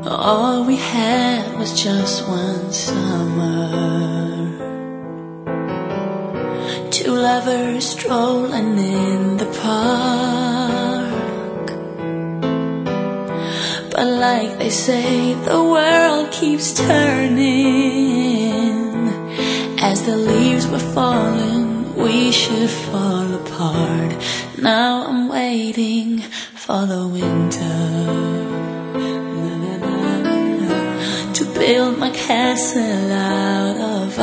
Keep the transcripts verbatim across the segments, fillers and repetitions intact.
All we had was just one summer, two lovers strolling in the park. But like they say, the world keeps turning. As the leaves were falling, we should fall apart. Now I'm waiting for the winter to build my castle out of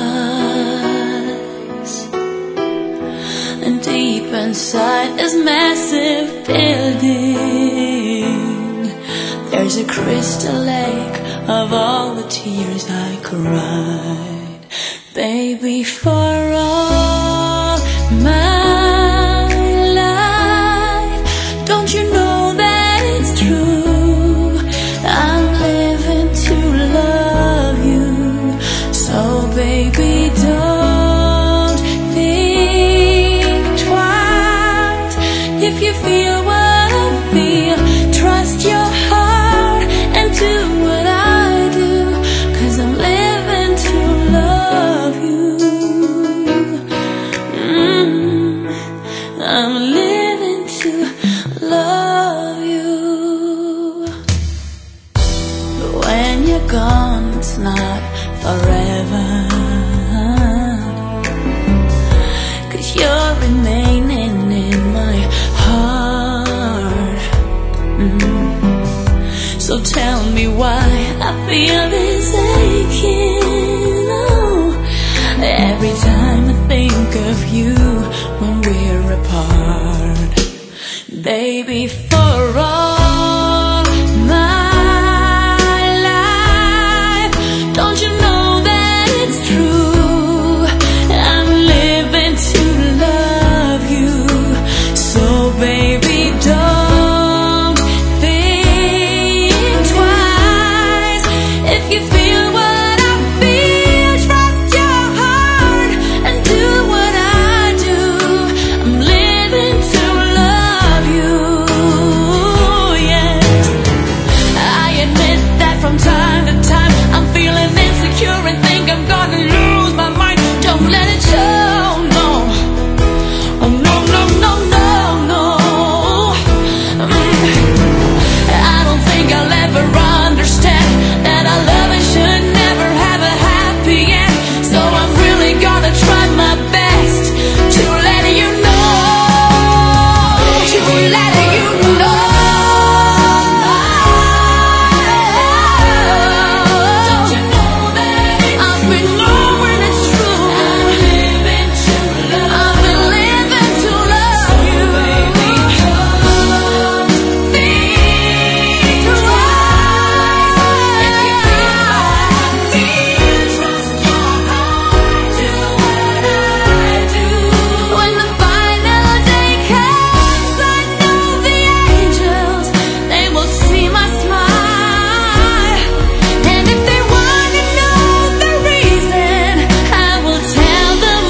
ice. And deep inside this massive building, there's a crystal lake of all the tears I cried. Baby, for all my life, don't you know that it's true? I'm living to love you. So baby, don't think twice. If you feel what I feel, trust your heart and do what I do, 'cause I'm living to love you. mm, I'm living to love you. But when you're gone, it's not forever, 'cause you're remaining in my heart. mm. So tell me why I feel this aching, oh, every time I think of you when we're apart. Baby, for all my life, don't you know that it's true? I'm living to love you. So baby, don't think twice. If you feel what I feel, trust your heart and do what I do. I'm living to love you. Yes, I admit that from time to time I'm feeling insecure and think I'm gonna lose my mind. Don't let it show, no. Oh no, no, no, no, no. Mm. I don't think I'll ever understand that our love should never have a happy end. So I'm really gonna try my best to let you know, to let you know. Don't you know that I've been knowing it's true? I'm living to love. I've been living to love you. Baby, don't think twice. If you feel trust your heart, do what I do. When the final day comes, I know the angels, they will see my smile. And if they want to know the reason, I will tell them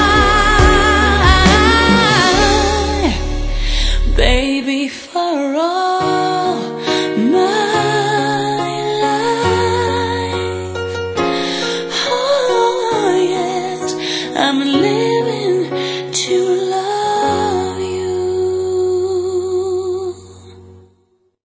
why. Baby, for all my life, oh yes, I'm living